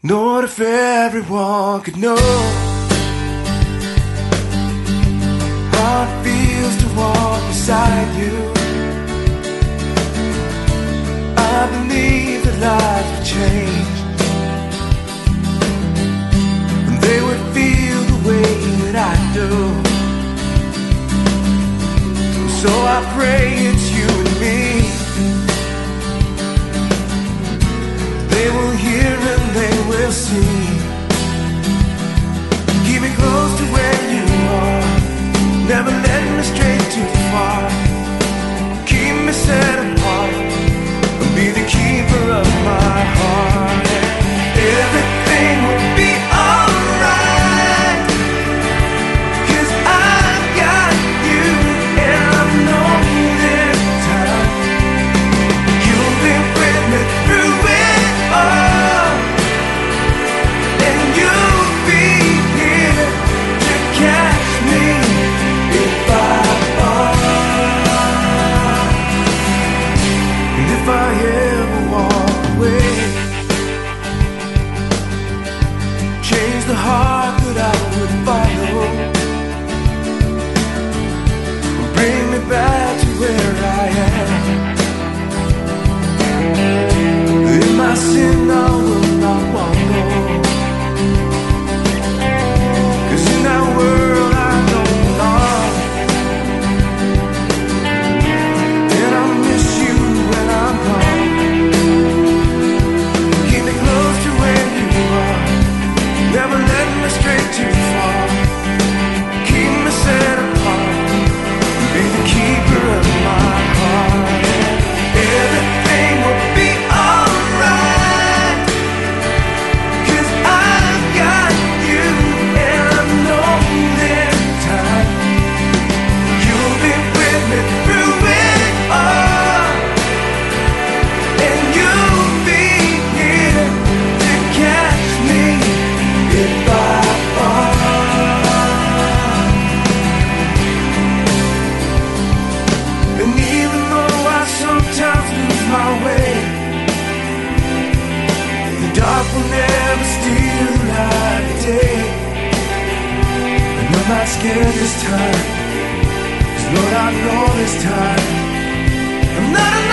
Not if everyone could know how it feels to walk beside you. I believe that lives would change, and they would feel the way that I do. So I pray it's you and me. They will hear and they will see. Keep me close to where you are, never let me stray too far. Keep me set apart, and be the keeper of my heart. Everything will be alright, 'cause I've got you, and I know this time you'll be with me through it all, and you'll be here to catch me if I fall. And if I ever walk away, change the heart that I would follow, bring me back to where I am. In my sin I will not want go, 'cause in that world I don't belong. And I miss you when I'm gone. Keep me close to where you are, never let me stray too far. Keep me set apart, be the keeper of my heart. Everything will be alright, 'cause I've got you, and I know this time you'll be with me through it all, and you'll be here to catch me if I fall. And even though I sometimes lose my way, the dark will never steal the light of day. And I'm not scared this time, 'cause Lord, I know this time I'm not alone.